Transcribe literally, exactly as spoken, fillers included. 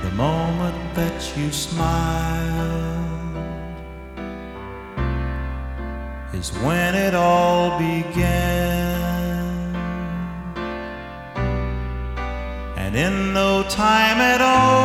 the moment that you smiled is when it all began. And in no time at all